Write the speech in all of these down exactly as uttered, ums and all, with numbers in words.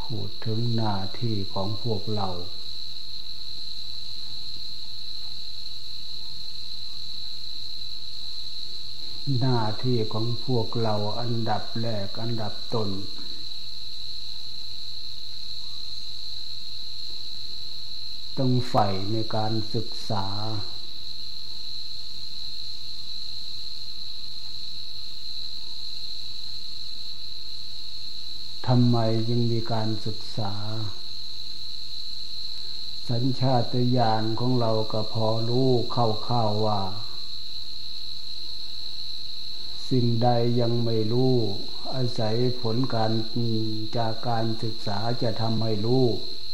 พูดถึงหน้าที่ของพวกเราหน้าที่ของพวกเราอันดับแรกอันดับต้นต้องใฝ่ในการศึกษาทำไมจึงมีการศึกษาสัญชาตญาณของเราก็พอรู้คร่าวๆว่าสิ่งใดยังไม่รู้อาศัยผลการจากการศึกษาจะทำให้รู้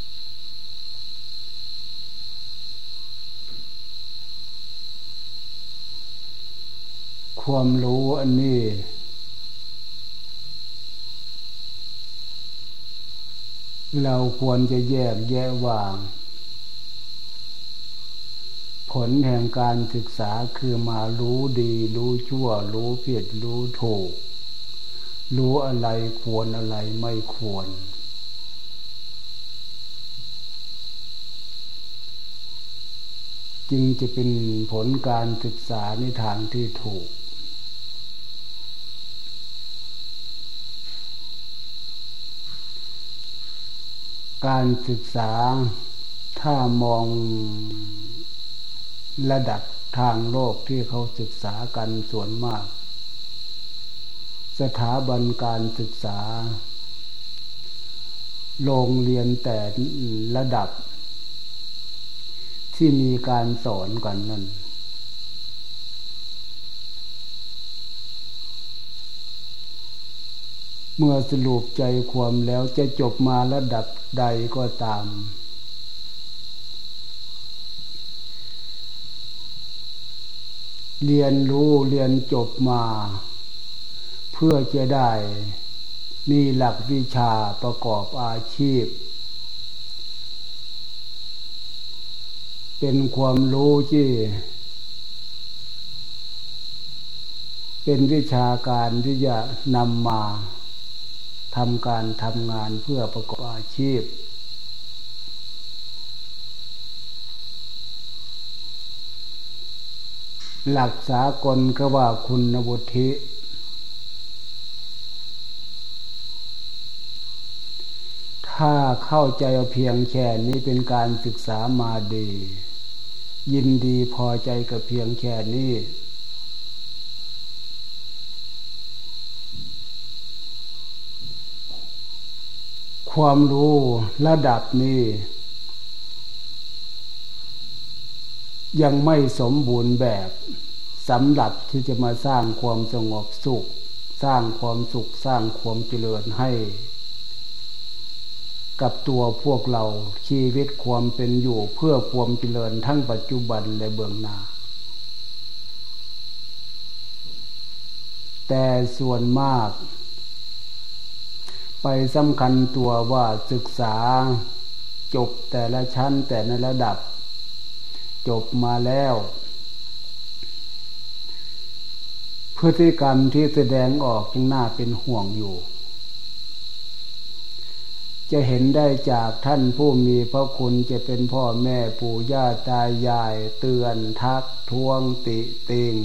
ความรู้อันนี้เราควรจะแยกแยะว่างผลแห่งการศึกษาคือมารู้ดีรู้ชั่วรู้ผิดรู้ถูกรู้อะไรควรอะไรไม่ควรจึงจะเป็นผลการศึกษาในทางที่ถูกการศึกษาถ้ามองระดับทางโลกที่เขาศึกษากันส่วนมากสถาบันการศึกษาโรงเรียนแต่ระดับที่มีการสอนกันนั้นเมื่อสรุปใจความแล้วจะจบมาระดับใดก็ตามเรียนรู้เรียนจบมาเพื่อจะได้มีหลักวิชาประกอบอาชีพเป็นความรู้ที่เป็นวิชาการที่จะนำมาทำการทำงานเพื่อประกอบอาชีพหลักสากลก็ว่าคุณวุฒิถ้าเข้าใจเอาเพียงแค่นี้เป็นการศึกษามาดียินดีพอใจกับเพียงแค่นี้ความรู้ระดับนี้ยังไม่สมบูรณ์แบบสำหรับที่จะมาสร้างความสงบสุขสร้างความสุขสร้างความเจริญให้กับตัวพวกเราชีวิตความเป็นอยู่เพื่อความเจริญทั้งปัจจุบันและเบื้องหน้าแต่ส่วนมากไปสำคัญตัวว่าศึกษาจบแต่ละชั้นแต่ในระดับจบมาแล้วพฤติกรรมที่แสดงออกยังน่าเป็นห่วงอยู่จะเห็นได้จากท่านผู้มีพระคุณจะเป็นพ่อแม่ปู่ย่าตายายเตือนทักท้วงติติง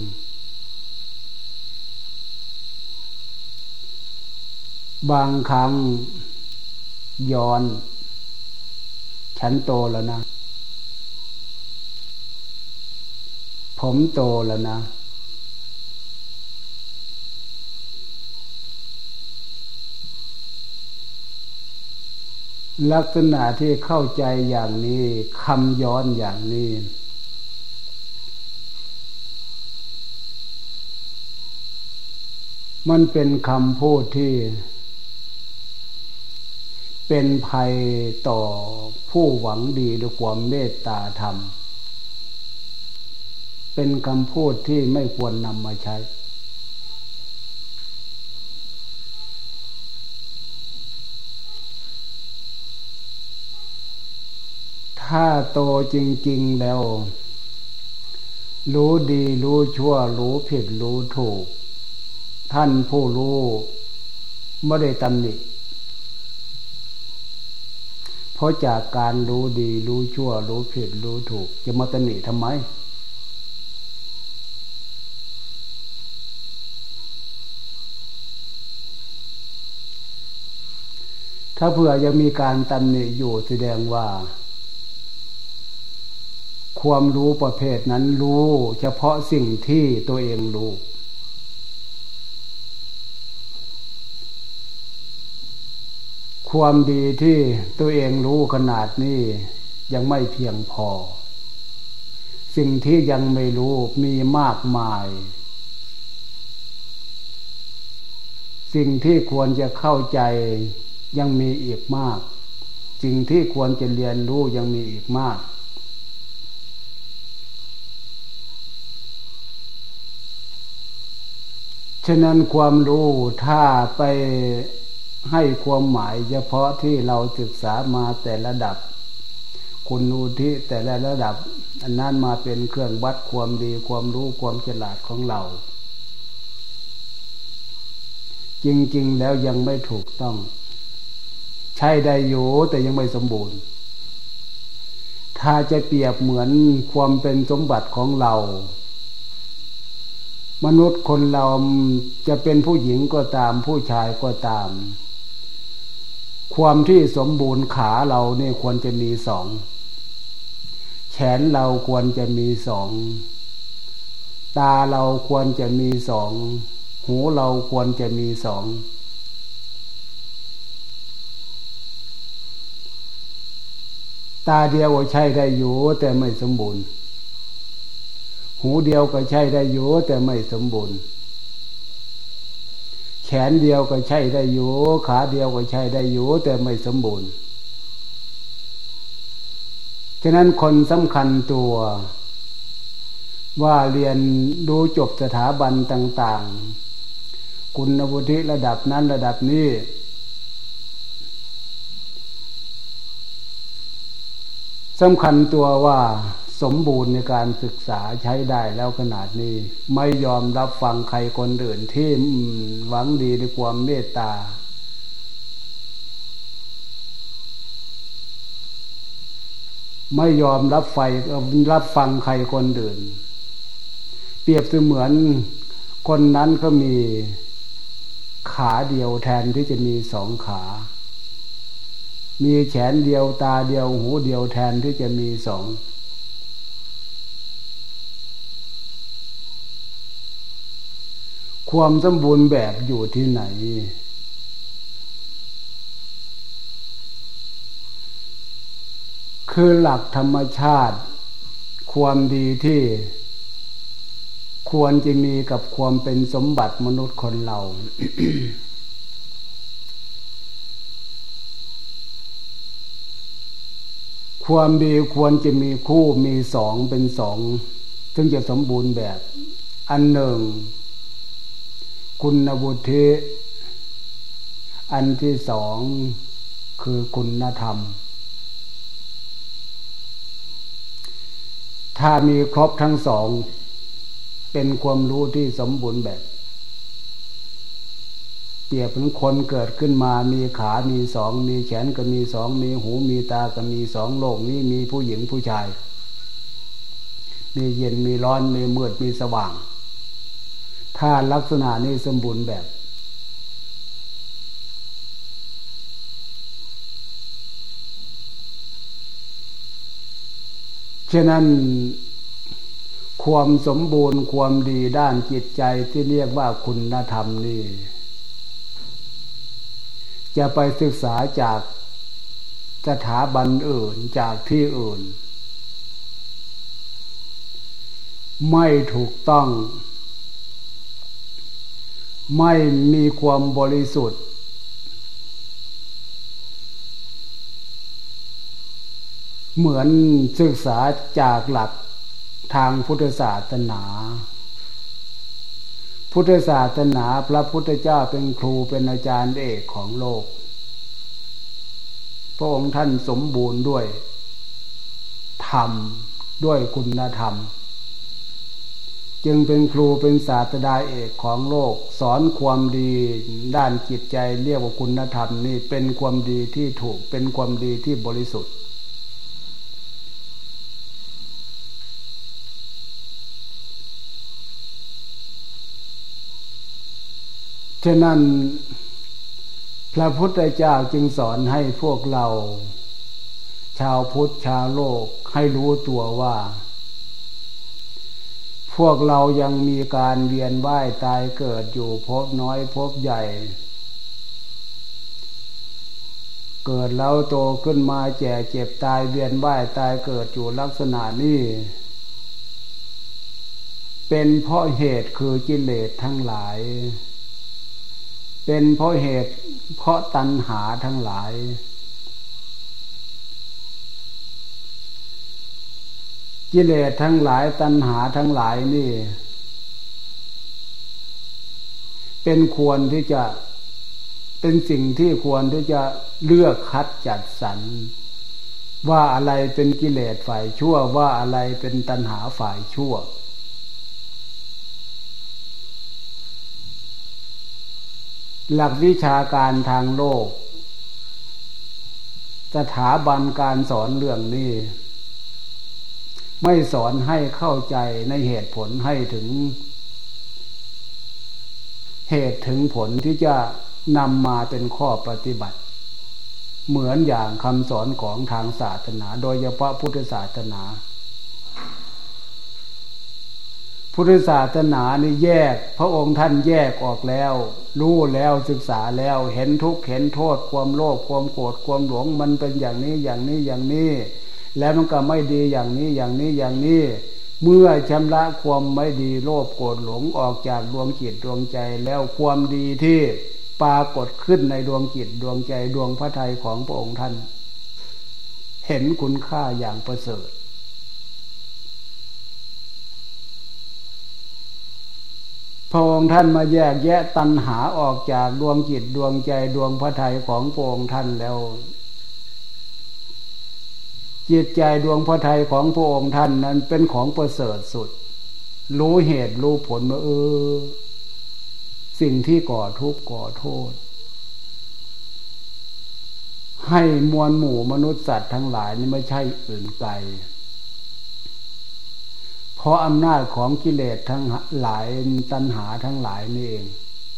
บางครั้งย้อนฉันโตแล้วนะผมโตแล้วนะลักษณะที่เข้าใจอย่างนี้คำย้อนอย่างนี้มันเป็นคำพูดที่เป็นภัยต่อผู้หวังดีด้วยความเมตตาธรรมเป็นคำพูดที่ไม่ควรนำมาใช้ถ้าโตจริงๆแล้วรู้ดีรู้ชั่วรู้ผิดรู้ถูกท่านผู้รู้ไม่ได้ตำหนิเพราะจากการรู้ดีรู้ชั่วรู้ผิดรู้ถูกจะมาตำหนิทำไมถ้าเผื่อยังมีการตำหนิอยู่แสดงว่าความรู้ประเภทนั้นรู้เฉพาะสิ่งที่ตัวเองรู้ความดีที่ตัวเองรู้ขนาดนี้ยังไม่เพียงพอสิ่งที่ยังไม่รู้มีมากมายสิ่งที่ควรจะเข้าใจยังมีอีกมากสิ่งที่ควรจะเรียนรู้ยังมีอีกมากฉะนั้นความรู้ถ้าไปให้ความหมายเฉพาะที่เราศึกษามาแต่ระดับคุณอุทิแต่ละระดับอันนั้นมาเป็นเครื่องวัดความดีความรู้ความฉลาดของเราจริงๆแล้วยังไม่ถูกต้องใช่ได้อยู่แต่ยังไม่สมบูรณ์ถ้าจะเปรียบเหมือนความเป็นสมบัติของเรามนุษย์คนเราจะเป็นผู้หญิงก็ตามผู้ชายก็ตามความที่สมบูรณ์ขาเราเนี่ยควรจะมีสองแขนเราควรจะมีสองตาเราควรจะมีสองหูเราควรจะมีสองตาเดียวก็ใช้ได้อยู่แต่ไม่สมบูรณ์หูเดียวก็ใช้ได้อยู่แต่ไม่สมบูรณ์แขนเดียวก็ใช้ได้อยู่ขาเดียวก็ใช้ได้อยู่แต่ไม่สมบูรณ์ฉะนั้นคนสำคัญตัวว่าเรียนรู้จบสถาบันต่างๆคุณวุฒิระดับนั้นระดับนี้สำคัญตัวว่าสมบูรณ์ในการศึกษาใช้ได้แล้วขนาดนี้ไม่ยอมรับฟังใครคนอื่นที่หวังดีในความเมตตาไม่ยอมรับไฟรับฟังใครคนอื่นเปรียบเสมือนคนนั้นก็มีขาเดียวแทนที่จะมีสองขามีแขนเดียวตาเดียวหูเดียวแทนที่จะมีสองความสมบูรณ์แบบอยู่ที่ไหนคือหลักธรรมชาติความดีที่ควรจะมีกับความเป็นสมบัติมนุษย์คนเรา ความดีควรจะมีคู่มีสองเป็นสองถึงจะสมบูรณ์แบบอันหนึ่งคุณวุฒิอันที่สองคือคุณธรรมถ้ามีครบทั้งสองเป็นความรู้ที่สมบูรณ์แบบเปรียบเหมือนคนเกิดขึ้นมามีขามีสองมีแขนก็มีสองมีหูมีตาก็มีสองโลกนี้มีผู้หญิงผู้ชายมีเย็นมีร้อนมีมืดมีสว่างถ้าลักษณะนี้สมบูรณ์แบบฉะนั้นความสมบูรณ์ความดีด้านจิตใจที่เรียกว่าคุณธรรมนี่จะไปศึกษาจากสถาบันอื่นจากที่อื่นไม่ถูกต้องไม่มีความบริสุทธิ์เหมือนศึกษาจากหลักทางพุทธศาสนาพุทธศาสนาพระพุทธเจ้าเป็นครูเป็นอาจารย์เอกของโลกพระองค์ท่านสมบูรณ์ด้วยธรรมด้วยคุณธรรมจึงเป็นครูเป็นศาสตราเอกของโลกสอนความดีด้านจิตใจเรียกว่าคุณธรรมนี่เป็นความดีที่ถูกเป็นความดีที่บริสุทธิ์ฉะนั้นพระพุทธเจ้าจึงสอนให้พวกเราชาวพุทธชาวโลกให้รู้ตัวว่าพวกเรายังมีการเวียนว่ายตายเกิดอยู่พบน้อยพบใหญ่เกิดแล้วโตขึ้นมาแก่เจ็บตายเวียนว่ายตายเกิดอยู่ลักษณะนี้เป็นเพราะเหตุคือกิเลสทั้งหลายเป็นเพราะเหตุเพราะตัณหาทั้งหลายกิเลสทั้งหลายตัณหาทั้งหลายนี่เป็นควรที่จะเป็นสิ่งที่ควรที่จะเลือกคัดจัดสรรว่าอะไรเป็นกิเลสฝ่ายชั่วว่าอะไรเป็นตัณหาฝ่ายชั่วหลักวิชาการทางโลกสถาบันการสอนเรื่องนี้ไม่สอนให้เข้าใจในเหตุผลให้ถึงเหตุถึงผลที่จะนำมาเป็นข้อปฏิบัติเหมือนอย่างคำสอนของทางศาสนาโดยเฉพาะพุทธศาสนาพุทธศาสนานี่แยกพระองค์ท่านแยกออกแล้วรู้แล้วศึกษาแล้วเห็นทุกข์เห็นโทษความโลภความโกรธความหลงมันเป็นอย่างนี้อย่างนี้อย่างนี้แล้วมันก็ไม่ดีอย่างนี้อย่างนี้อย่างนี้เมื่อชำระความไม่ดีโลภโกรธหลงออกจากดวงจิตดวงใจแล้วความดีที่ปรากฏขึ้นในดวงจิตดวงใจดวงพระทัยของพระองค์ท่านเห็นคุณค่าอย่างประเสริฐพระองค์ท่านมาแยกแยะตัณหาออกจากดวงจิตดวงใจดวงพระทัยของพระองค์ท่านแล้วจิตใจดวงพระทัยของพระองค์ท่านนั้นเป็นของประเสริฐสุดรู้เหตุรู้ผลว่าเออสิ่งที่ก่อทุกข์ก่อโทษให้มวลหมู่มนุษย์สัตว์ทั้งหลายนี่ไม่ใช่อื่นไกลเพราะอำนาจของกิเลสทั้งหลายตัณหาทั้งหลายนี่เอง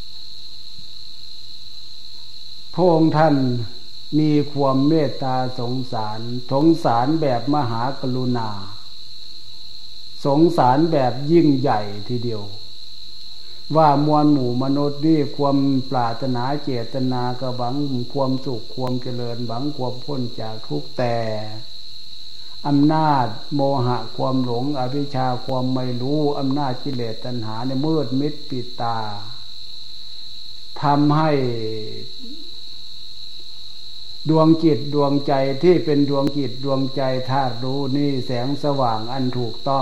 พระองค์ท่านมีความเมตตาสงสารสงสารแบบมหากรุณาสงสารแบบยิ่งใหญ่ทีเดียวว่ามวลหมู่มนุษย์นี่ความปรารถนาเจตนากระหวังความสุขความเจริญหวังความพ้นจากทุกข์แต่อำนาจโมหะความหลงอวิชชาความไม่รู้อำนาจกิเลสตัณหาในมืดมิดปิดตาทำให้ดวงจิตดวงใจที่เป็นดวงจิตดวงใจธาตุรู้นี่แสงสว่างอันถูกต้อง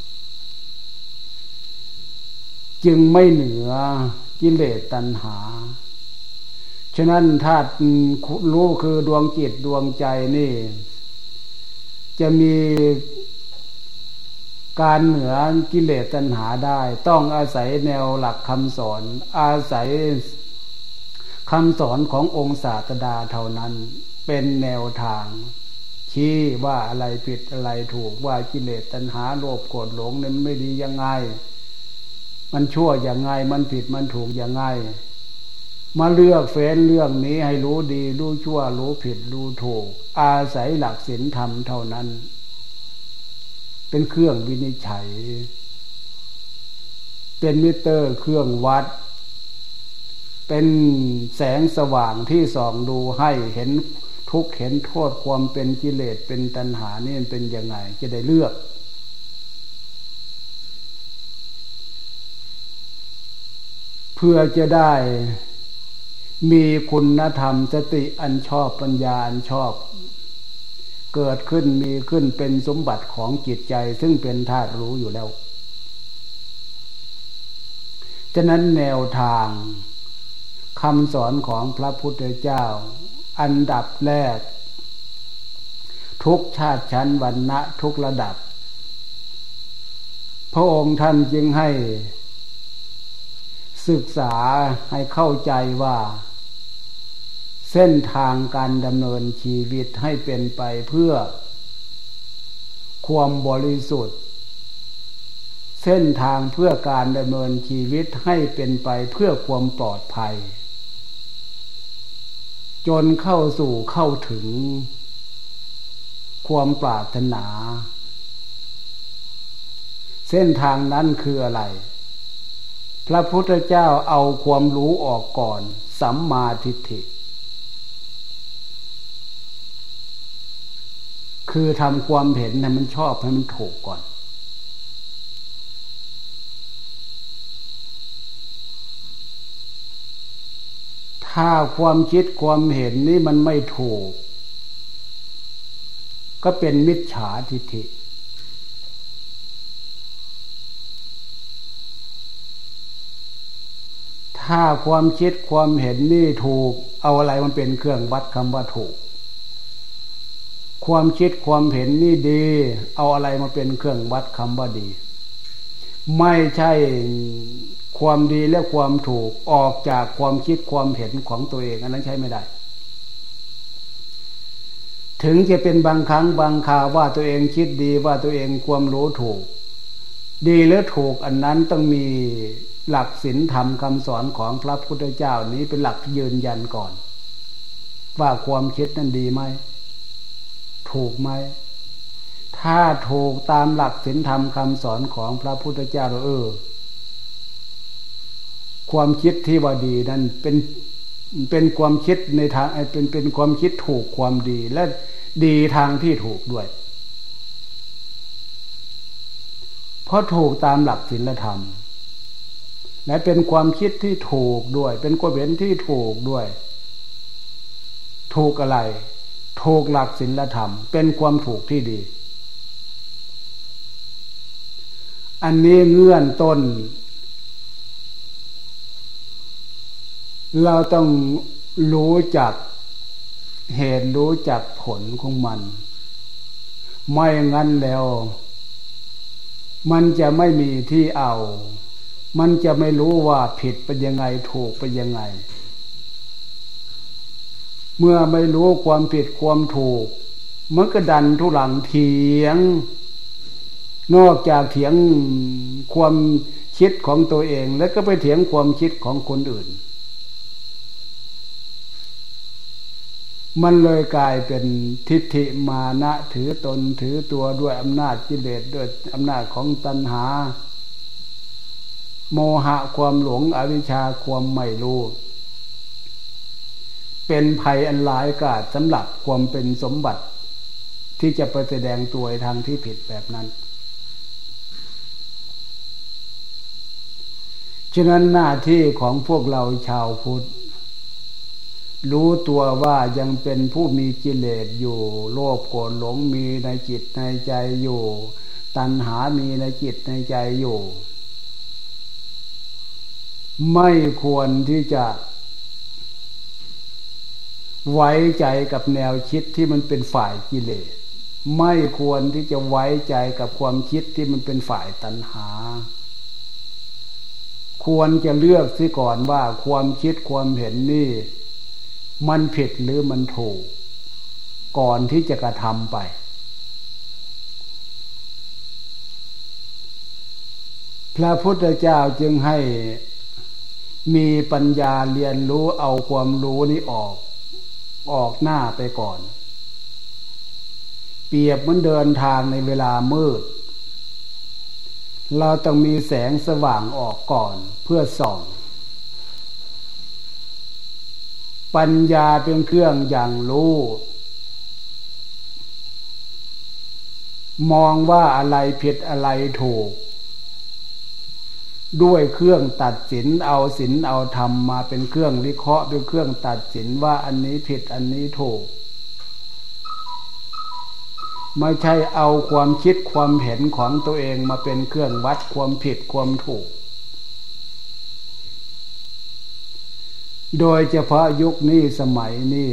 จึงไม่เหนือกิเลสตัณหาฉะนั้นธาตุรู้คือดวงจิตดวงใจนี่จะมีการเหนือกิเลสตัณหาได้ต้องอาศัยแนวหลักคำสอนอาศัยคำสอนขององค์ศาสดาเท่านั้นเป็นแนวทางชี้ว่าอะไรผิดอะไรถูกว่ากิเลสตัณหาโลภโกรธหลงนั้นไม่ดียังไงมันชั่วอย่างไงมันผิดมันถูกอย่างไงมาเลือกเฟ้นเรื่องนี้ให้รู้ดีรู้ชั่วรู้ผิดรู้ถูกอาศัยหลักศีลธรรมเท่านั้นเป็นเครื่องวินิจฉัยเป็นมิเตอร์เครื่องวัดเป็นแสงสว่างที่ส่องดูให้เห็นทุกข์เห็นโทษความเป็นกิเลสเป็นตัณหานี่มันเป็นยังไงจะได้เลือกเพื่อจะได้มีคุณธรรมสติอันชอบปัญญาอันชอบเกิดขึ้นมีขึ้นเป็นสมบัติของจิตใจซึ่งเป็นธาตุรู้อยู่แล้วฉะนั้นแนวทางคำสอนของพระพุทธเจ้าอันดับแรกทุกชาติชั้นวรรณะทุกระดับพพระองค์ท่านจึงให้ศึกษาให้เข้าใจว่าเส้นทางการดำเนินชีวิตให้เป็นไปเพื่อความบริสุทธิ์เส้นทางเพื่อการดำเนินชีวิตให้เป็นไปเพื่อความปลอดภัยจนเข้าสู่เข้าถึงความปรารถนาเส้นทางนั้นคืออะไรพระพุทธเจ้าเอาความรู้ออกก่อนสัมมาทิฏฐิคือทำความเห็นให้มันชอบให้มันถูกก่อนถ้าความคิดความเห็นนี่มันไม่ถูกก็เป็นมิจฉาทิฏฐิถ้าความคิดความเห็นนี่ถูกเอาอะไรมันเป็นเครื่องวัดคำว่าถูกความคิดความเห็นนี่ดีเอาอะไรมาเป็นเครื่องวัดคำว่าดีไม่ใช่ความดีและความถูกออกจากความคิดความเห็นของตัวเองอันนั้นใช้ไม่ได้ถึงจะเป็นบางครั้งบางคราวว่าตัวเองคิดดีว่าตัวเองความรู้ถูกดีหรือถูกอันนั้นต้องมีหลักศีลธรรมคำสอนของพระพุทธเจ้านี้เป็นหลักยืนยันก่อนว่าความคิดนั้นดีไหมถูกไหมถ้าถูกตามหลักศีลธรรมคำสอนของพระพุทธเจ้าเออความคิดที่ว่าดีนั้นเป็นเป็นความคิดในทางเป็นเป็นความคิดถูกความดีและดีทางที่ถูกด้วยเพราะถูกตามหลักศีลธรรมและเป็นความคิดที่ถูกด้วยเป็นความเห็นที่ถูกด้วยถูกอะไรถูกหลักศีลธรรมเป็นความถูกที่ดีอันนี้เงื่อนต้นเราต้องรู้จักเหตุรู้จักผลของมันไม่งั้นแล้วมันจะไม่มีที่เอามันจะไม่รู้ว่าผิดเป็นยังไงถูกเป็นยังไงเมื่อไม่รู้ความผิดความถูกมันก็ดันทุลังเถียงนอกจากเถียงความคิดของตัวเองแล้วก็ไปเถียงความคิดของคนอื่นมันเลยกลายเป็นทิฏฐิมานะถือตนถือตัวด้วยอำนาจกิเลสด้วยอำนาจของตัณหาโมหะความหลงอวิชชาความไม่รู้เป็นภัยอันร้ายกาจสำหรับความเป็นสมบัติที่จะไปแสดงตัวทางที่ผิดแบบนั้นฉะนั้นหน้าที่ของพวกเราชาวพุทธรู้ตัวว่ายังเป็นผู้มีกิเลสอยู่โลภโกรธหลงมีในจิตในใจอยู่ตัณหามีในจิตในใจอยู่ไม่ควรที่จะไว้ใจกับแนวคิดที่มันเป็นฝ่ายกิเลสไม่ควรที่จะไว้ใจกับความคิดที่มันเป็นฝ่ายตัณหาควรจะเลือกซิก่อนว่าความคิดความเห็นนี่มันผิดหรือมันถูกก่อนที่จะกระทำไปพระพุทธเจ้าจึงให้มีปัญญาเรียนรู้เอาความรู้นี้ออกออกหน้าไปก่อนเปรียบเหมือนเดินทางในเวลามืดเราต้องมีแสงสว่างออกก่อนเพื่อส่องปัญญาเป็นเครื่องอย่างรู้มองว่าอะไรผิดอะไรถูกด้วยเครื่องตัดสินเอาศีลเอาธรรมมาเป็นเครื่องวิเคราะห์เป็นเครื่องตัดสินว่าอันนี้ผิดอันนี้ถูกไม่ใช่เอาความคิดความเห็นของตัวเองมาเป็นเครื่องวัดความผิดความถูกโดยเฉพาะยุคนี้สมัยนี้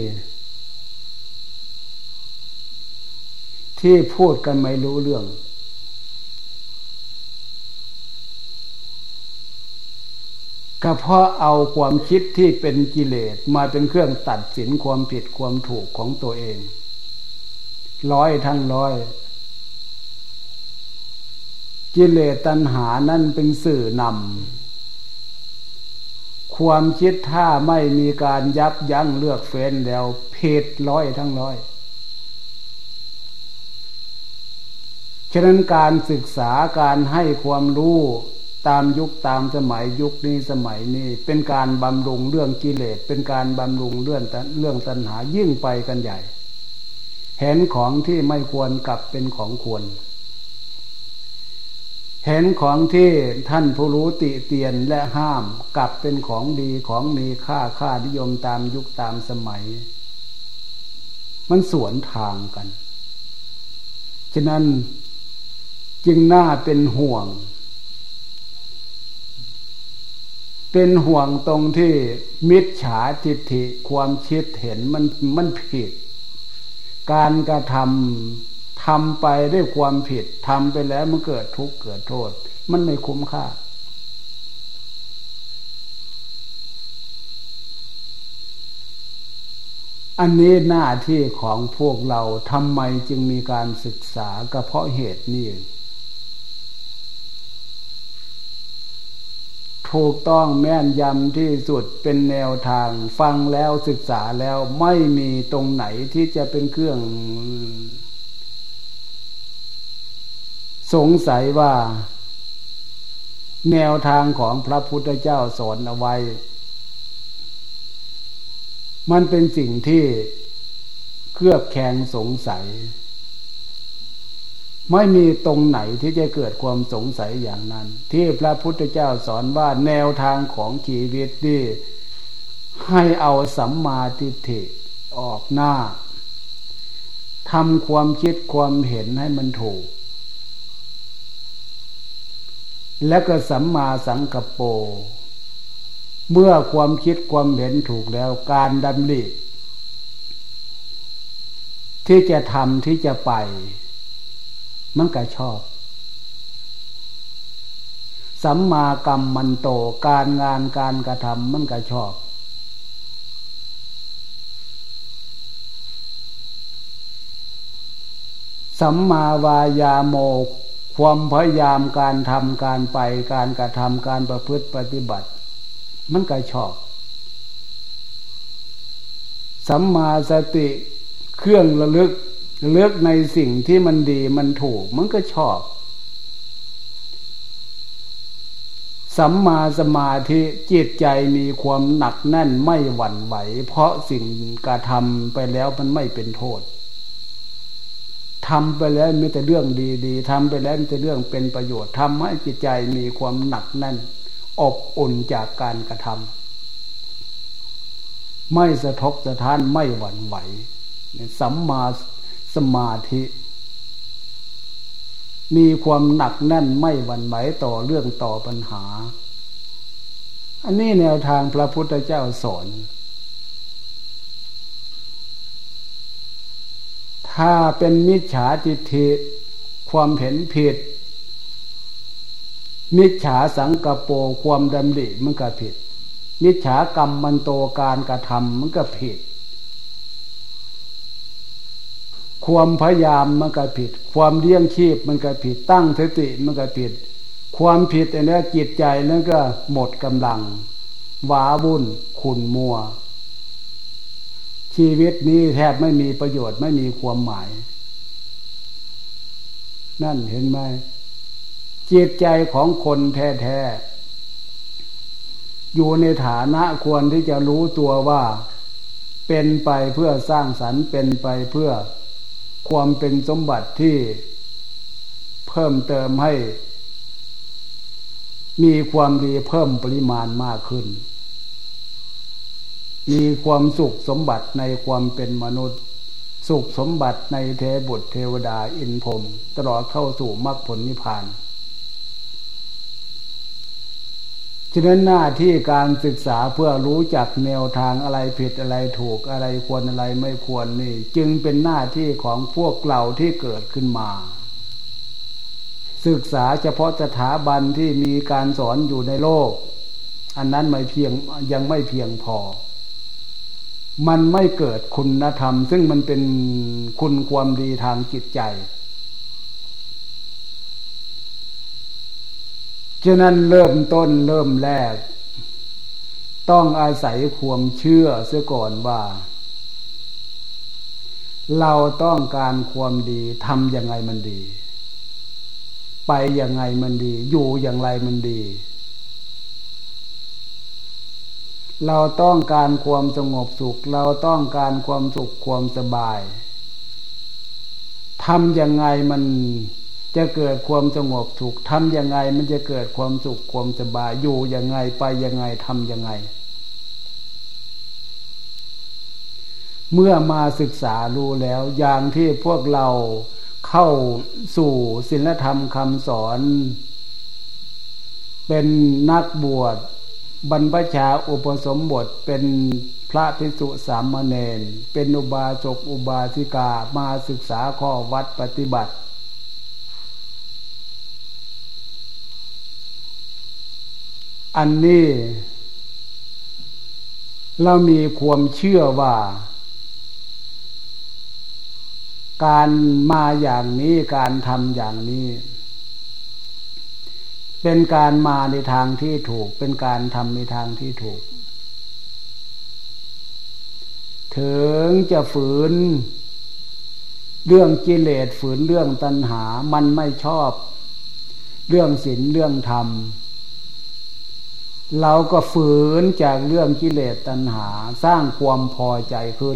ที่พูดกันไม่รู้เรื่องก็เพราะเอาความคิดที่เป็นกิเลสมาเป็นเครื่องตัดสินความผิดความถูกของตัวเองร้อยทั้งร้อยกิเลสตัณหานั่นเป็นสื่อนำความคิดถ้าไม่มีการยับยั้งเลือกเฟ้นแล้วเพดร้อยทั้งร้อยฉะนั้นการศึกษาการให้ความรู้ตามยุคตามสมัยยุคนี้สมัยนี้เป็นการบำรุงเรื่องกิเลสเป็นการบำรุงเรื่องเรื่องตัณหายิ่งไปกันใหญ่เห็นของที่ไม่ควรกลับเป็นของควรเห็นของที่ท่านผู้รู้ติเตียนและห้ามกลับเป็นของดีของมีค่าค่านิยมตามยุคตามสมัยมันสวนทางกันฉะนั้นจึงน่าเป็นห่วงเป็นห่วงตรงที่มิจฉาทิฏฐิความคิดเห็นมันมันผิดการกระทำทำไปด้วยความผิดทำไปแล้วมันเกิดทุกข์เกิดโทษมันไม่คุ้มค่าอันนี้หน้าที่ของพวกเราทำไมจึงมีการศึกษาก็เพราะเหตุนี้ถูกต้องแม่นยำที่สุดเป็นแนวทางฟังแล้วศึกษาแล้วไม่มีตรงไหนที่จะเป็นเครื่องสงสัยว่าแนวทางของพระพุทธเจ้าสอนเอาไว้มันเป็นสิ่งที่เคลือบแคลงสงสัยไม่มีตรงไหนที่จะเกิดความสงสัยอย่างนั้นที่พระพุทธเจ้าสอนว่าแนวทางของชีวิตนี่ให้เอาสัมมาทิฏฐิออกหน้าทำความคิดความเห็นให้มันถูกแล้วก็สัมมาสังกัปโปเมื่อความคิดความเห็นถูกแล้วการดำริที่จะทำที่จะไปมันก็ชอบสัมมากัมมันโตการงานการกระทำมันก็ชอบสัมมาวายาโมความพยายามการทำการไปการกระทำการประพฤติปฏิบัติมันก็ชอบสัมมาสติเครื่องระลึกเลือกในสิ่งที่มันดีมันถูกมันก็ชอบสัมมาสมาธิจิตใจมีความหนักแน่นไม่หวั่นไหวเพราะสิ่งกระทำไปแล้วมันไม่เป็นโทษทำไปแล้วมีแต่เรื่องดีๆทำไปแล้วมีแต่เรื่องเป็นประโยชน์ทำให้จิตใจมีความหนักแน่นอบอุ่นจากการกระทำไม่สะทกสะท้านไม่หวั่นไหวสัมมาสมาธิมีความหนักแน่นไม่หวั่นไหวต่อเรื่องต่อปัญหาอันนี้แนวทางพระพุทธเจ้าสอนถ้าเป็นมิจฉาทิฏฐิความเห็นผิดมิจฉาสังกัปโปความดำริมันก็ผิดมิจฉากรรมมันโตการกระทำมันก็ผิดความพยายามมันก็ผิดความเลี้ยงชีพมันก็ผิดตั้งสติมันก็ผิดความผิดอันนี้จิตใจนั่นก็หมดกำลังว้าวุ่นขุ่นมัวชีวิตนี้แทบไม่มีประโยชน์ไม่มีความหมายนั่นเห็นไหมจิตใจของคนแท้ๆอยู่ในฐานะควรที่จะรู้ตัวว่าเป็นไปเพื่อสร้างสรรค์เป็นไปเพื่อความเป็นสมบัติที่เพิ่มเติมให้มีความดีเพิ่มปริมาณมากขึ้นมีความสุขสมบัติในความเป็นมนุษย์สุขสมบัติในเทบุตรเทวดาอินพรหมตลอดเข้าสู่มรรคผลนิพพานฉะนั้นหน้าที่การศึกษาเพื่อรู้จักแนวทางอะไรผิดอะไรถูกอะไรควรอะไรไม่ควรนี่จึงเป็นหน้าที่ของพวกเราที่เกิดขึ้นมาศึกษาเฉพาะสถาบันที่มีการสอนอยู่ในโลกอันนั้นไม่เพียงยังไม่เพียงพอมันไม่เกิดคุณธรรมซึ่งมันเป็นคุณความดีทางจิตใจฉะนั้นเริ่มต้นเริ่มแรกต้องอาศัยความเชื่อเสียก่อนว่าเราต้องการความดีทำยังไงมันดีไปยังไงมันดีอยู่อย่างไรมันดีเราต้องการความสงบสุขเราต้องการความสุขความสบายทำยังไงมันจะเกิดความสงบสุขทำยังไงมันจะเกิดความสุขความสบายอยู่ยังไงไปยังไงทำยังไงเมื่อมาศึกษารู้แล้วอย่างที่พวกเราเข้าสู่ศีลธรรมคำสอนเป็นนักบวชบรรพชาอุปสมบทเป็นพระภิกษุสามเณรเป็นอุบาสกอุบาสิกามาศึกษาข้อวัดปฏิบัติอันนี้เรามีความเชื่อว่าการมาอย่างนี้การทำอย่างนี้เป็นการมาในทางที่ถูกเป็นการทำในทางที่ถูกถึงจะฝืนเรื่องกิเลสฝืนเรื่องตัณหามันไม่ชอบเรื่องศีลเรื่องธรรมเราก็ฝืนจากเรื่องกิเลสตัณหาสร้างความพอใจขึ้น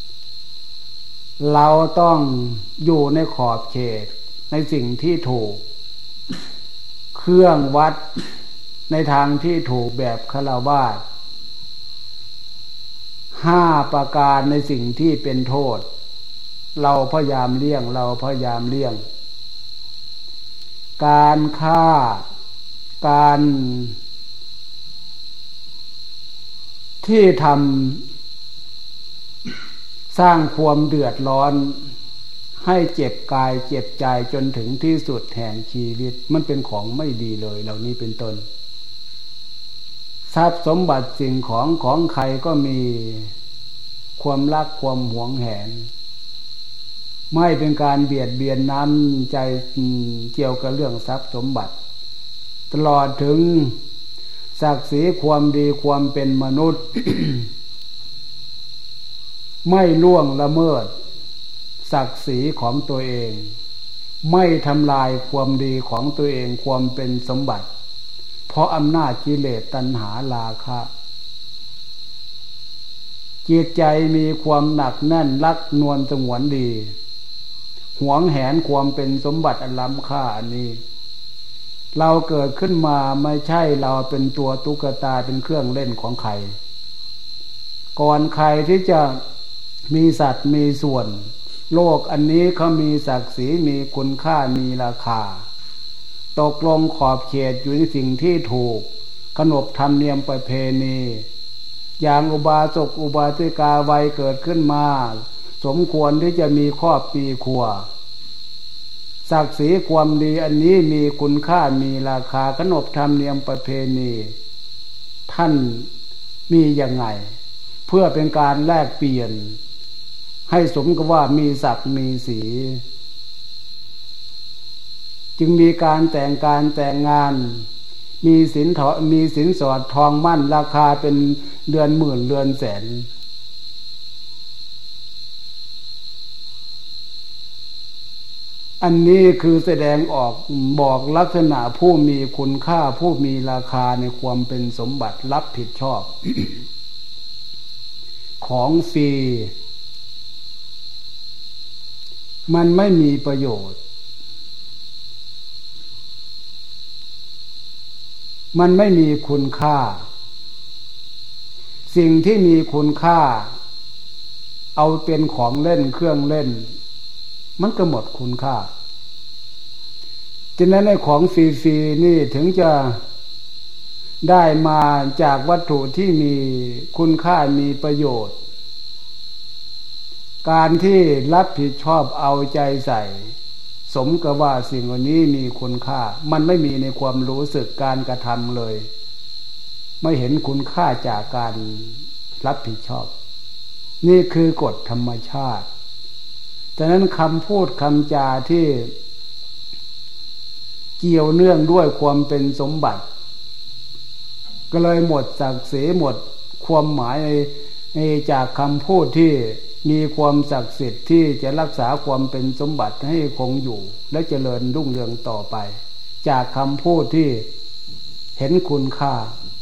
เราต้องอยู่ในขอบเขตในสิ่งที่ถูกเครื่องวัดในทางที่ถูกแบบฆราวาสห้าประการในสิ่งที่เป็นโทษเราพยายามเลี่ยงเราพยายามเลี่ยงการฆ่าการที่ทำสร้างความเดือดร้อนให้เจ็บกายเจ็บใจจนถึงที่สุดแห่งชีวิตมันเป็นของไม่ดีเลยเหล่านี้เป็นต้นทรัพย์สมบัติสิ่งของของใครก็มีความรักความหวงแหนไม่เป็นการเบียดเบียนน้ำใจเกี่ยวกับเรื่องทรัพย์สมบัติตลอดถึงศักดิ์ศรีความดีความเป็นมนุษย์ ไม่ล่วงละเมิดศักดิ์ศรีของตัวเองไม่ทำลายความดีของตัวเองความเป็นสมบัติเพราะอำนาจกิเลสตัณหาราคะจิตใจมีความหนักแน่นรักนวลสงวนดีหวงแหนความเป็นสมบัติอันล้ำค่าอันนี้เราเกิดขึ้นมาไม่ใช่เราเป็นตัวตุ๊กตาเป็นเครื่องเล่นของใครก่อนใครที่จะมีสัตว์มีส่วนโลกอันนี้เขามีศักดิ์ศรีมีคุณค่ามีราคาตกลงขอบเขตอยู่ในสิ่งที่ถูกขนบธรรมเนียมประเพณีอย่างอุบาสกอุบาสิกาวัยเกิดขึ้นมาสมควรที่จะมีครอบปีครัวศักดิ์ศรีความดีอันนี้มีคุณค่ามีราคาขนบธรรมเนียมประเพณีท่านมียังไงเพื่อเป็นการแลกเปลี่ยนให้สมกับว่ามีศักดิ์มีสีจึงมีการแต่งการแต่งงานมีสินทอมีสินสอดทองมั่นราคาเป็นเดือนหมื่นเดือนแสนอันนี้คือแสดงออกบอกลักษณะผู้มีคุณค่าผู้มีราคาในความเป็นสมบัติรับผิดชอบ ของฟรีมันไม่มีประโยชน์มันไม่มีคุณค่าสิ่งที่มีคุณค่าเอาเป็นของเล่นเครื่องเล่นมันก็หมดคุณค่าฉะนั้นในของฟรีๆนี่ถึงจะได้มาจากวัตถุที่มีคุณค่ามีประโยชน์การที่รับผิดชอบเอาใจใส่สมกับว่าสิ่งนี้มีคุณค่ามันไม่มีในความรู้สึกการกระทำเลยไม่เห็นคุณค่าจากการรับผิดชอบนี่คือกฎธรรมชาติฉะนั้นคำพูดคำจาที่เกี่ยวเนื่องด้วยความเป็นสมบัติก็เลยหมดศักดิ์ศรีหมดความหมายในจากคำพูดที่มีความศักดิ์สิทธิ์ที่จะรักษาความเป็นสมบัติให้คงอยู่และเจริญรุ่งเรืองต่อไปจากคำพูดที่เห็นคุณค่า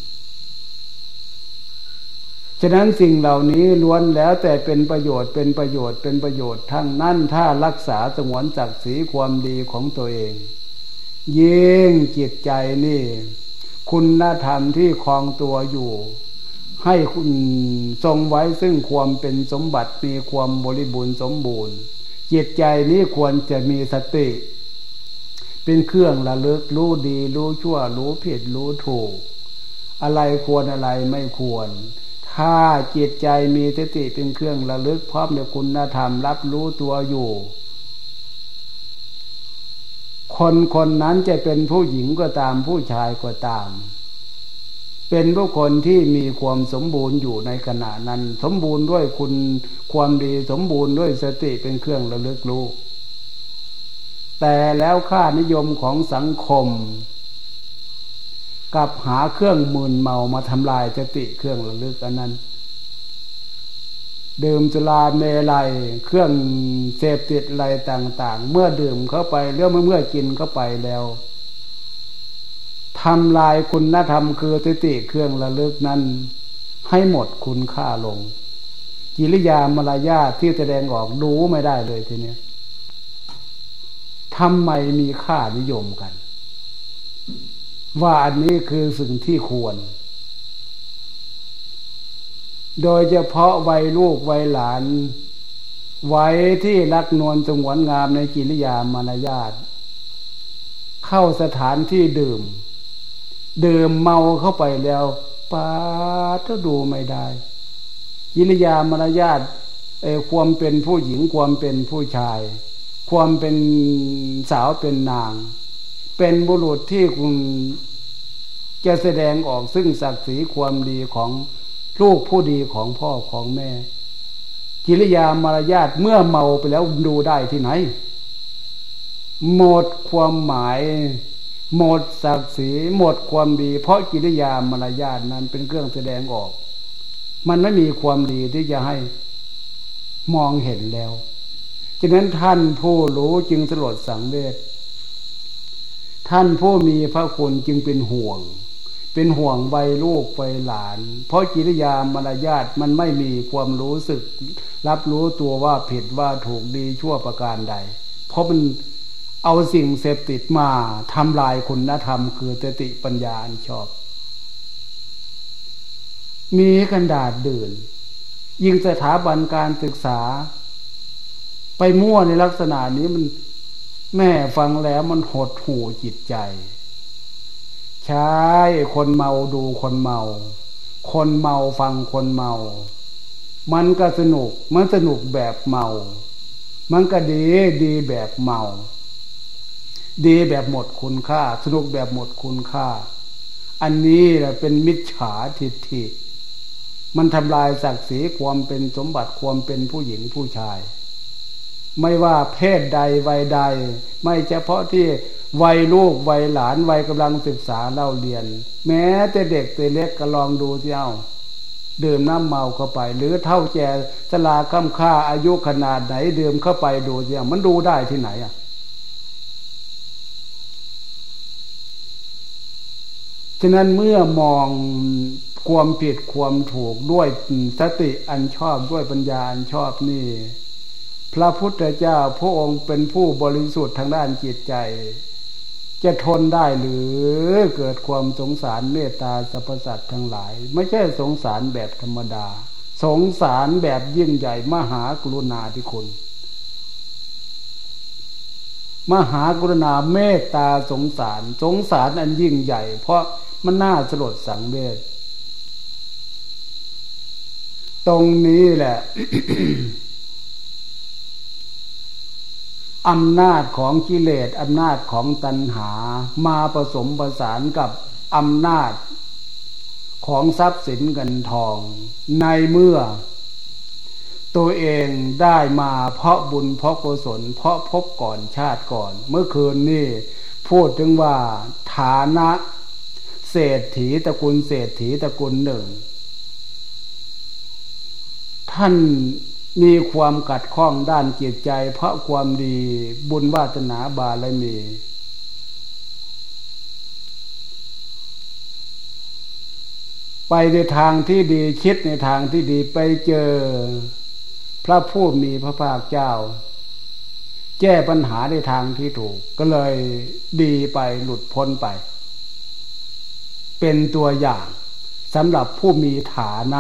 ฉะนั้นสิ่งเหล่านี้ล้วนแล้วแต่เป็นประโยชน์เป็นประโยชน์เป็นประโยชน์ทั้งนั้นถ้ารักษาสงวนศักดิ์ศรีความดีของตัวเองยิ่งจิตใจนี่คุณธรรมที่ครองตัวอยู่ให้คุณทรงไว้ซึ่งความเป็นสมบัติมีความบริบูรณ์สมบูรณ์จิตใจนี้ควรจะมีสติเป็นเครื่องระลึกรู้ดีรู้ชั่วรู้ผิดรู้ถูกอะไรควรอะไรไม่ควรถ้าจิตใจมีสติเป็นเครื่องระลึกพร้อมด้วยคุณธรรมรับรู้ตัวอยู่คนคนนั้นจะเป็นผู้หญิงก็ตามผู้ชายก็ตามเป็นบุคคลที่มีความสมบูรณ์อยู่ในขณะนั้นสมบูรณ์ด้วยคุณความดีสมบูรณ์ด้วยสติเป็นเครื่องระลึกรู้แต่แล้วค่านิยมของสังคมกับหาเครื่องมึนเมามาทำลายสติเครื่องระลึกอันนั้นดื่มสุราเมลัยเครื่องเสพติดอะไรต่างๆเมื่อดื่มเข้าไปแล้วเมื่อกินเข้าไปแล้วทำลายคุณธรรมคือสติเครื่องระลึกนั้นให้หมดคุณค่าลงกิริยามารยาทที่แสดงออกดูไม่ได้เลยทีนี้ทำไมมีค่านิยมกันว่าอันนี้คือสิ่งที่ควรโดยเฉพาะวัยลูกวัยหลานวัยที่รักนวลสงวนงามในกิริยามารยาทเข้าสถานที่ดื่มดื่มเมาเข้าไปแล้วป้าถ้าดูไม่ได้กิริยามารยาทไอ้ความเป็นผู้หญิงความเป็นผู้ชายความเป็นสาวเป็นนางเป็นบุรุษที่คุณจะแสดงออกซึ่งศักดิ์ศรีความดีของลูกผู้ดีของพ่อของแม่กิริยามารยาทเมื่อเมาไปแล้วดูได้ที่ไหนหมดความหมายหมดศักดิ์ศรีหมดความดีเพราะกิริยามารยาทนั้นเป็นเครื่องแสดงออกมันไม่มีความดีที่จะให้มองเห็นแล้วฉะนั้นท่านผู้รู้จึงสลดสังเวชท่านผู้มีพระคุณจึงเป็นห่วงเป็นห่วงวัยลูกวัยหลานเพราะกิริยามารยาทมันไม่มีความรู้สึกรับรู้ตัวว่าผิดว่าถูกดีชั่วประการใดเพราะมันเอาสิ่งเสพติดมาทำลายคุณธรรมคือสติปัญญาอันชอบมีกันดาษดื่นยิ่งสถาบันการศึกษาไปมั่วในลักษณะนี้มันแม่ฟังแล้วมันหดหู่จิตใจใช่คนเมาดูคนเมาคนเมาฟังคนเมามันก็สนุกมันสนุกแบบเมามันก็ดีดีแบบเมาดีแบบหมดคุณค่าสนุกแบบหมดคุณค่าอันนี้แหละเป็นมิจฉาทิฏฐิมันทำลายศักดิ์ศรีความเป็นสมบัติความเป็นผู้หญิงผู้ชายไม่ว่าเพศใดวัยใดไม่เฉพาะที่วัยลูกวัยหลานวัยกำลังศึกษาเล่าเรียนแม้แต่เด็กตัวเล็กก็ลองดูสิเอาดื่มน้ำเมาเข้าไปหรือเท่าแก่ชราค่ำค่าอายุขนาดไหนดื่มเข้าไปดูสิเอามันดูได้ที่ไหนอ่ะฉะนั้นเมื่อมองความผิดความถูกด้วยสติอันชอบด้วยปัญญาอันชอบนี่พระพุทธเจ้าพระองค์เป็นผู้บริสุทธิ์ทางด้านจิตใจจะทนได้หรือเกิดความสงสารเมตตาสรรพสัตว์ทั้งหลายไม่ใช่สงสารแบบธรรมดาสงสารแบบยิ่งใหญ่มหากรุณาธิคุณมหากรุณาเมตตาสงสารสงสารอันยิ่งใหญ่เพราะมันน่าสลดสังเวชตรงนี้แหละ อำนาจของกิเลสอำนาจของตัณหามาผสมผสานกับอำนาจของทรัพย์สินเงินทองในเมื่อตัวเองได้มาเพราะบุญเพราะกุศลเพราะพบก่อนชาติก่อนเมื่อคืนนี่พูดถึงว่าฐานะเศรษฐีตระกูลเศรษฐีตระกูลหนึ่งท่านมีความกัดข้องด้านจิตใจเพราะความดีบุญวาสนาบารมีไปในทางที่ดีคิดในทางที่ดีไปเจอพระผู้มีพระภาคเจ้าแก้ปัญหาในทางที่ถูกก็เลยดีไปหลุดพ้นไปเป็นตัวอย่างสำหรับผู้มีฐานะ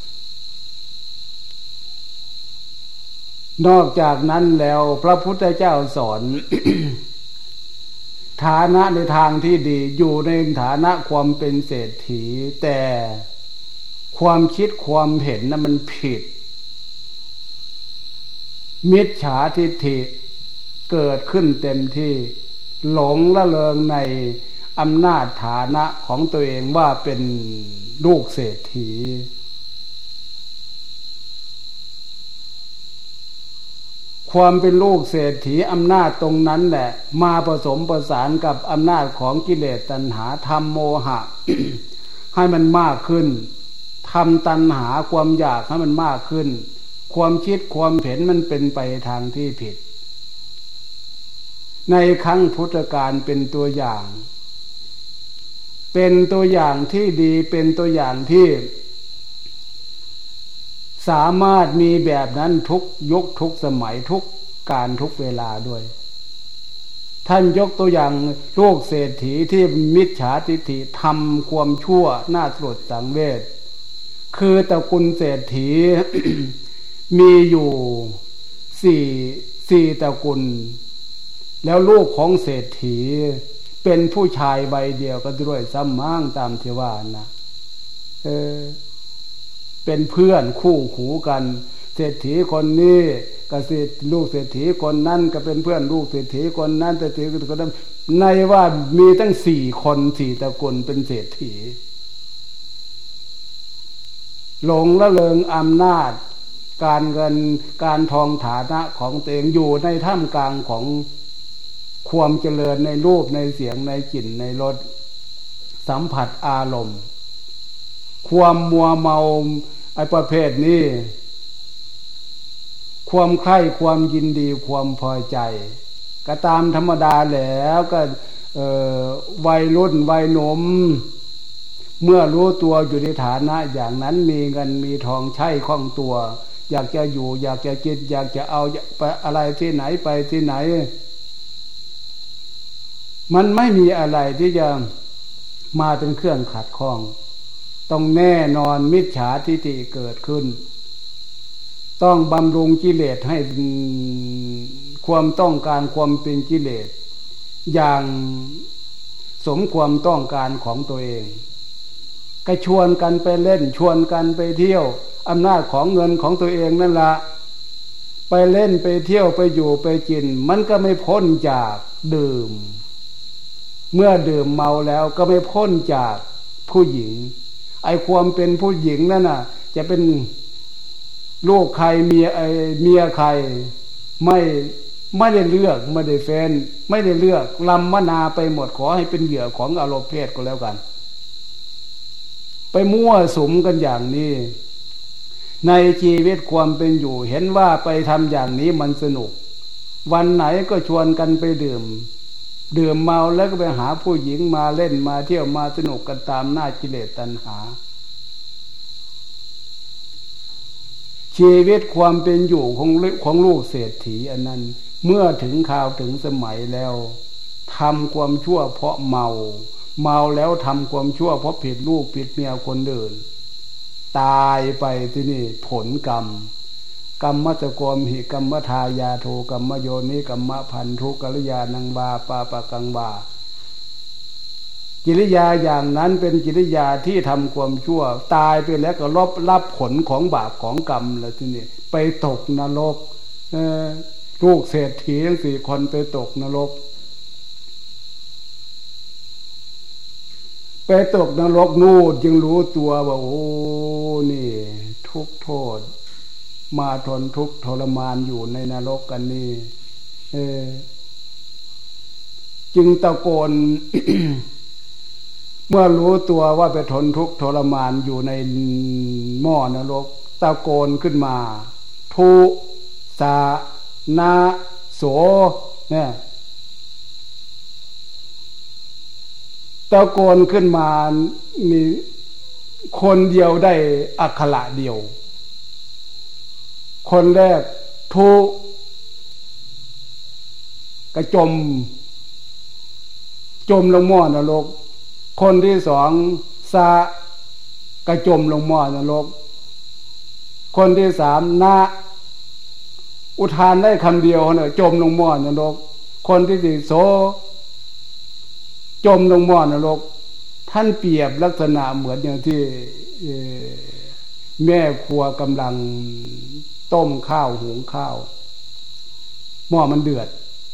นอกจากนั้นแล้วพระพุทธเจ้าสอน ฐานะในทางที่ดีอยู่ในฐานะความเป็นเศรษฐีแต่ความคิดความเห็นนั้นมันผิดมิจฉาทิฏฐิเกิดขึ้นเต็มที่หลงละเลงในอำนาจฐานะของตัวเองว่าเป็นลูกเศรษฐีความเป็นลูกเศรษฐีอำนาจตรงนั้นแหละมาผสมประสานกับอำนาจของกิเลสตัณหาทำโมหะ ให้มันมากขึ้นทำตัณหาความอยากให้มันมากขึ้นความคิดความเห็นมันเป็นไปทางที่ผิดในครั้งพุทธกาลเป็นตัวอย่างเป็นตัวอย่างที่ดีเป็นตัวอย่างที่สามารถมีแบบนั้นทุกยุคทุกสมัยทุกการทุกเวลาด้วยท่านยกตัวอย่างลูกเศรษฐีที่มิจฉาทิฏฐิทำความชั่วน่าสลดสังเวชคือตระกูลเศรษฐี มีอยู่สี่สี่ตระกูลแล้วลูกของเศรษฐีเป็นผู้ชายใบเดียวก็ด้วยซ้ำมั่งตามที่ว่านะเออเป็นเพื่อนคู่หูกันเศรษฐีคนนี้กับลูกเศรษฐีคนนั้นก็เป็นเพื่อนลูกเศรษฐีคนนั้นเศรษฐีคนนั้นในว่ามีตั้งสี่คนสี่ตระกูลเป็นเศรษฐีหลงละเลงอำนาจการเงินการทองฐานะของตัวเองอยู่ในท่ามกลางของความเจริญในรูปในเสียงในกลิ่นในรสสัมผัสอารมณ์ความมัวเมาไอ้ประเภทนี้ความใคร่ความยินดีความพอใจก็ตามธรรมดาแล้วก็เอ่อวัยรุ่นวัยหนุ่มเมื่อรู้ตัวอยู่ในฐานะอย่างนั้นมีเงินมีทองใช้คล่องตัวอยากจะอยู่อยากจะกินอยากจะเอาไปอะไรที่ไหนไปที่ไหนมันไม่มีอะไรที่จะมาเป็นเครื่องขัดข้องต้องแน่นอนมิจฉาทิฏฐิเกิดขึ้นต้องบำรุงกิเลสให้ความต้องการความเป็นกิเลสอย่างสมความต้องการของตัวเองก็ชวนกันไปเล่นชวนกันไปเที่ยวอำนาจของเงินของตัวเองนั่นละไปเล่นไปเที่ยวไปอยู่ไปกินมันก็ไม่พ้นจากดื่มเมื่อดื่มเมาแล้วก็ไม่พ้นจากผู้หญิงไอ้ความเป็นผู้หญิงนั่นน่ะจะเป็นลูกใครเมียไอ้เมียใครไม่ไม่ได้เลือกไม่ได้แฟนไม่ได้เลือกลำมนาไปหมดขอให้เป็นเหยื่อของอารมณ์เพศก็แล้วกันไปมั่วสุมกันอย่างนี้ในชีวิตความเป็นอยู่เห็นว่าไปทำอย่างนี้มันสนุกวันไหนก็ชวนกันไปดื่มดื่มเมาแล้วก็ไปหาผู้หญิงมาเล่นมาเที่ยวมาสนุกกันตามหน้ากิเลสตัณหาชีวิตความเป็นอยู่ของของลูกเศรษฐีอันนั้นเมื่อถึงคราวถึงสมัยแล้วทำความชั่วเพราะเมาเมาแล้วทำความชั่วเพราะผิดลูกผิดเมียคนอื่นตายไปที่นี่ผลกรรมกรรมมัจจโกมหิกรรมทายาโทกรรมโยนิกรรมพันธุกัลยานังวาปาปะกังวากิริยาอย่างนั้นเป็นกิริยาที่ทำความชั่วตายไปแล้วก็รับรับผลของบาปของกรรมแล้วที่นี่ไปตกนรกลูกเศรษฐีทั้งสี่คนไปตกนรกไปตกนรกนู่นจึงรู้ตัวว่าโอ้นี่ทุกโทษมาทนทุกข์ทรมานอยู่ในนรกกันนี่เออจึงตะโกน เมื่อรู้ตัวว่าไปทนทุกข์ทรมานอยู่ในหม้อนรกตะโกนขึ้นมาทุสานาโสเนี่ยตะโกนขึ้นมานี่คนเดียวได้อักขระเดียวคนแรกทุกระจมจมลงหม้อนรกคนที่สองสากระจมลงหม้อนรกคนที่สามนาอุทานได้คำเดียวเนี่ยจมลงหม้อนรกคนที่สี่โสจมลงหม้อนรกท่านเปรียบลักษณะเหมือนอย่างที่แม่ครัวกำลังต้มข้าวหุงข้าวหม้อมันเดือด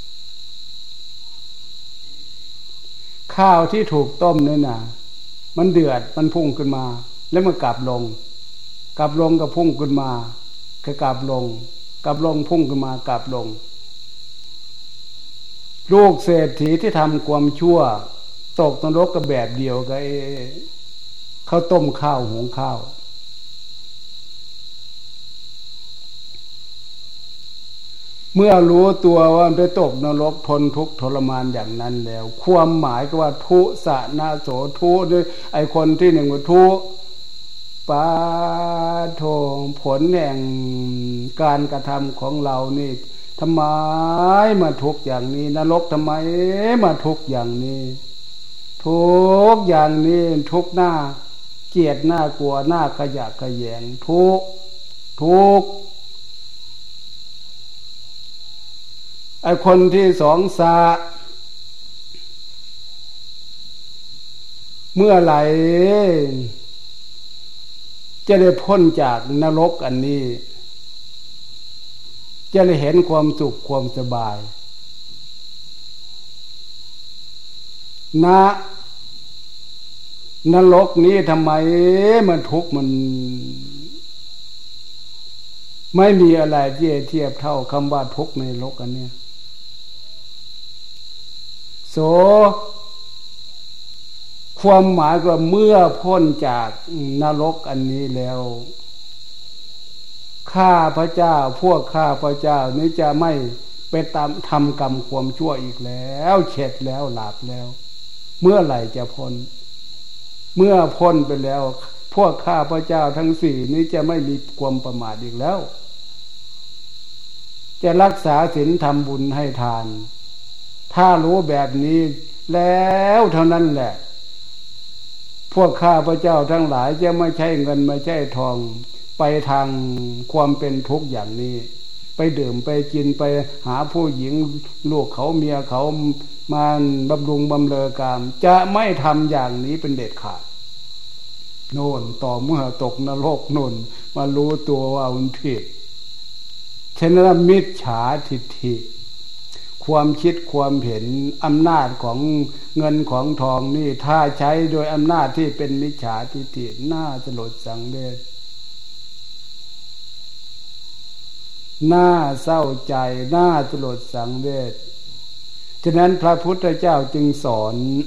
ข้าวที่ถูกต้มเนี่ยนะมันเดือดมันพุ่งขึ้นมาแล้วมันกลับลงกลับลงก็พุ่งขึ้นมาคือกลับลงกลับลงพุ่งขึ้นมากลับลงลูกเศรษฐีที่ทำความชั่วตกนรกกับแบบเดียวกับไอ้ข้าวต้มข้าวหุงข้าวเมื่อรู้ตัวว่าไปตกนรกทนทุกข์ทรมานอย่างนั้นแล้วความหมายก็ว่าทุสะนาโสทุด้วยไอคนที่หนึ่งว่าทุปาโทผลแห่งการกระทำของเรานี่ทำไมมาทุกข์อย่างนี้นรกทำไมมาทุกข์อย่างนี้ทุกข์อย่างนี้ทุกข์หน้าเกลียดหน้ากลัวหน้าขยะขยงทุกข์ทุกข์ไอ้คนที่สองสาเมื่อไหร่จะได้พ้นจากนรกอันนี้จะได้เห็นความสุขความสบายณนรกนี้ทำไมมันทุกข์มันไม่มีอะไรที่จะเทียบเท่าคำว่าทุกข์ในนรกอันนี้โสความหมายก็เมื่อพ้นจากนรกอันนี้แล้วข้าพระเจ้าพวกข้าพระเจ้านี้จะไม่ไปตามทำกรรมความชั่วอีกแล้วเข็ดแล้วหลับแล้วเมื่อไหร่จะพ้นเมื่อพ้นไปแล้วพวกข้าพระเจ้าทั้งสี่นี้จะไม่มีความประมาทอีกแล้วจะรักษาศีลทำบุญให้ทานถ้ารู้แบบนี้แล้วเท่านั้นแหละพวกข้าพระเจ้าทั้งหลายจะไม่ใช่เงินไม่ใช่ทองไปทางความเป็นทุกข์อย่างนี้ไปดื่มไปกินไปหาผู้หญิงลูกเขาเมียเขามาบำรุงบำเรอกามจะไม่ทำอย่างนี้เป็นเด็ดขาดโน่นต่อเมื่อตกนรกโน่นมารู้ตัวว่ามันผิดฉะนั้นมิจฉาทิฏฐิความคิดความเห็นอำนาจของเงินของทองนี่ถ้าใช้โดยอำนาจที่เป็นมิจฉาทิฏฐิน่าสลดสังเวชน่าเศร้าใจน่าสลดสังเวชฉะนั้นพระพุทธเจ้าจึงสอน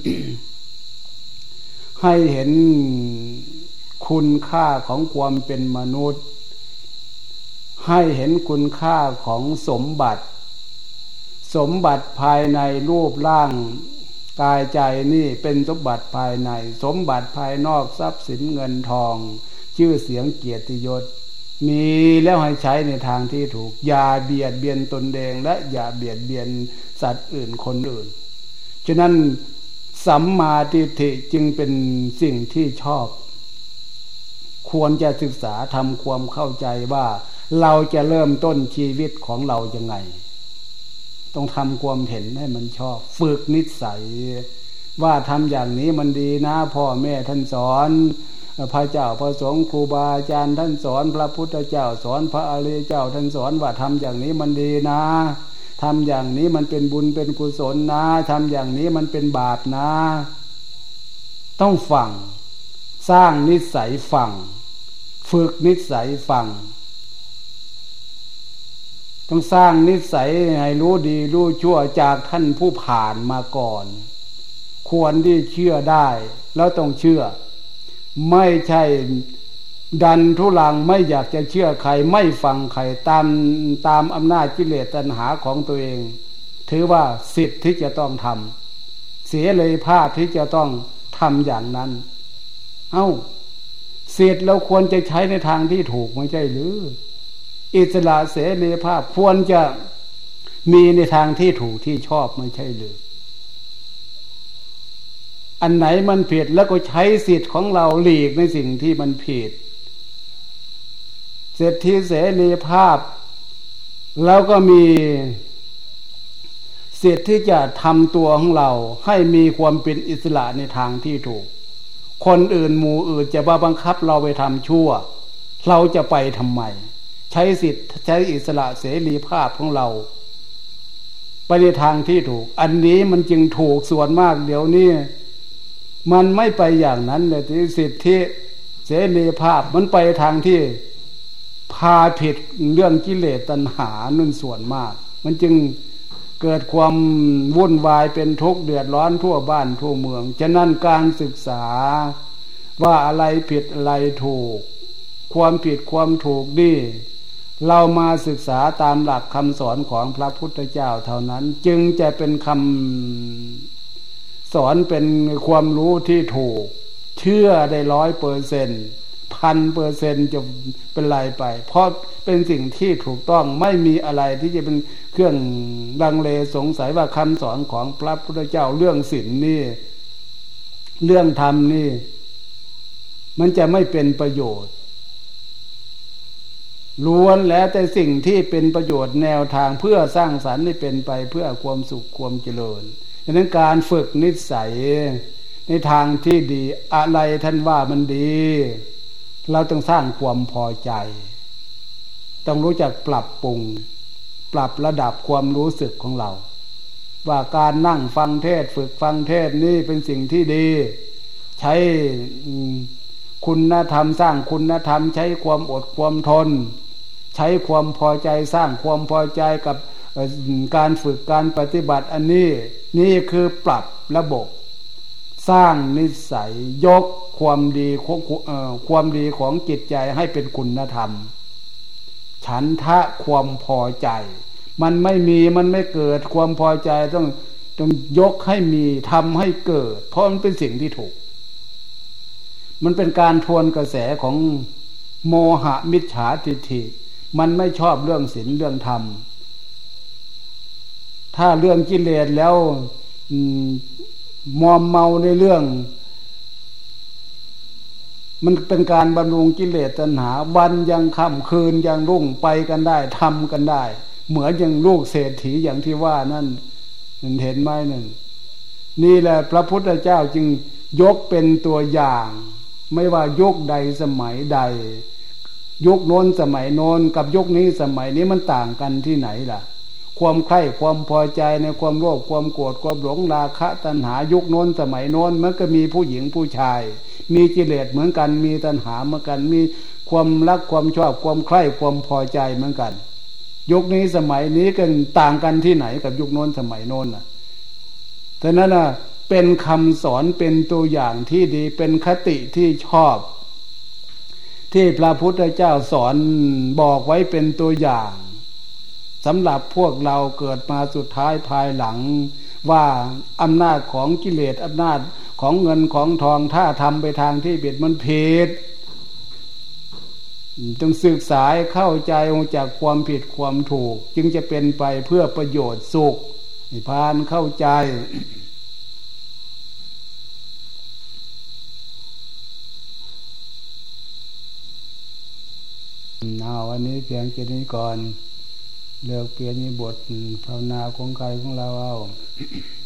ให้เห็นคุณค่าของความเป็นมนุษย์ให้เห็นคุณค่าของสมบัติสมบัติภายในรูปร่างกายใจนี่เป็นสมบัติภายในสมบัติภายนอกทรัพย์สินเงินทองชื่อเสียงเกียรติยศมีแล้วให้ใช้ในทางที่ถูกอย่าเบียดเบียนตนเองและอย่าเบียดเบียนสัตว์อื่นคนอื่นฉะนั้นสัมมาทิฏฐิจึงเป็นสิ่งที่ชอบควรจะศึกษาทำความเข้าใจว่าเราจะเริ่มต้นชีวิตของเรายังไงต้องทำความเห็นให้มันชอบฝึกนิสัยว่าทำอย่างนี้มันดีนะพ่อแม่ท่านสอนพระเจ้าพระสงฆ์ครูบาอาจารย์ท่านสอนพระพุทธเจ้าสอนพระอริยเจ้าท่านสอนว่าทำอย่างนี้มันดีนะทำอย่างนี้มันเป็นบุญเป็นกุศลนะทำอย่างนี้มันเป็นบาปนะต้องฟังสร้างนิสัยฟังฝึกนิสัยฟังต้องสร้างนิสัยให้รู้ดีรู้ชั่วจากท่านผู้ผ่านมาก่อนควรที่เชื่อได้แล้วต้องเชื่อไม่ใช่ดันทุลังไม่อยากจะเชื่อใครไม่ฟังใครตามตามอำนาจกิเลสตัณหาของตัวเองถือว่าสิทธิ์ที่จะต้องทำเสียเลยภาพที่จะต้องทำอย่างนั้นเอ้าสิทธิ์เราควรจะใช้ในทางที่ถูกไม่ใช่หรืออิสระเสรีภาพควรจะมีในทางที่ถูกที่ชอบไม่ใช่หรืออันไหนมันผิดแล้วก็ใช้สิทธิ์ของเราหลีกในสิ่งที่มันผิดสิทธิเสรีภาพแล้วก็มีสิทธิ์ที่จะทำตัวของเราให้มีความเป็นอิสระในทางที่ถูกคนอื่นหมู่อื่นจะมาบังคับเราไปทำชั่วเราจะไปทำไมใช้สิทธิ์ใช้อิสระเสรีภาพของเราไปในทางที่ถูกอันนี้มันจึงถูกส่วนมากเดี๋ยวนี้มันไม่ไปอย่างนั้นเลยที่สิทธิเสรีภาพมันไปทางที่พาผิดเรื่องกิเลสตัณหานั่นส่วนมากมันจึงเกิดความวุ่นวายเป็นทุกข์เดือดร้อนทั่วบ้านทั่วเมืองฉะนั้นการศึกษาว่าอะไรผิดอะไรถูกความผิดความถูกดีเรามาศึกษาตามหลักคำสอนของพระพุทธเจ้าเท่านั้นจึงจะเป็นคำสอนเป็นความรู้ที่ถูกเชื่อได้ร้อยเปอร์เซ็นต์พันเปอร์เซ็นต์จะเป็นไรไปเพราะเป็นสิ่งที่ถูกต้องไม่มีอะไรที่จะเป็นเครื่องลังเลสงสัยว่าคำสอนของพระพุทธเจ้าเรื่องศีลนี่เรื่องธรรมนี่มันจะไม่เป็นประโยชน์ล้วนแล้วแต่สิ่งที่เป็นประโยชน์แนวทางเพื่อสร้างสรรค์ให้เป็นไปเพื่อความสุขความเจริญดังนั้นการฝึกนิสัยในทางที่ดีอะไรท่านว่ามันดีเราต้องสร้างความพอใจต้องรู้จักปรับปรุงปรับระดับความรู้สึกของเราว่าการนั่งฟังเทศฝึกฟังเทศนี่เป็นสิ่งที่ดีใช้คุณธรรมสร้างคุณธรรมใช้ความอดความทนใช้ความพอใจสร้างความพอใจกับการฝึกการปฏิบัติอันนี้นี่คือปรับระบบสร้างนิสัยยกความดีความดีของจิตใจให้เป็นคุณธรรมฉันทะความพอใจมันไม่มีมันไม่เกิดความพอใจต้องต้องยกให้มีทำให้เกิดเพราะมันเป็นสิ่งที่ถูกมันเป็นการทวนกระแสของโมหะมิจฉาทิฏฐิมันไม่ชอบเรื่องศีลเรื่องธรรมถ้าเรื่องกิเลสแล้วมอมเมาในเรื่องมันเป็นการบำรุงกิเลสตัณหาวันยังค่ำคืนยังรุ่งไปกันได้ทำกันได้เหมือนอย่างลูกเศรษฐีอย่างที่ว่านั่นเห็นไหมนั่นนี่แหละพระพุทธเจ้าจึงยกเป็นตัวอย่างไม่ว่ายุคใดสมัยใดยุคโน้นสมัยโน้นกับยุคนี้สมัยนี้มันต่างกันที่ไหนล่ะความใคร่ความพอใจในความโลภความโกรธความหลงราคะตัณหายุคโน้นสมัยโน้นมันก็มีผู้หญิงผู้ชายมีกิเลสเหมือนกันมีตัณหาเหมือนกันมีความรักความชอบความใคร่ความพอใจเหมือนกันยุคนี้สมัยนี้กันต่างกันที่ไหนกับยุคโน้นสมัยโน้นน่ะฉะนั้นน่ะเป็นคำสอนเป็นตัวอย่างที่ดีเป็นคติที่ชอบที่พระพุทธเจ้าสอนบอกไว้เป็นตัวอย่างสำหรับพวกเราเกิดมาสุดท้ายภายหลังว่าอำนาจของกิเลสอำนาจของเงินของทองถ้าทำไปทางที่ผิดมันผิดต้องศึกษาเข้าใจจากความผิดความถูกจึงจะเป็นไปเพื่อประโยชน์สุขนิพพานเข้าใจเอาวันนี้เพียงแค่นี้ก่อนเลิกเปลี่ยนบทภาวนาของใครของเราเอา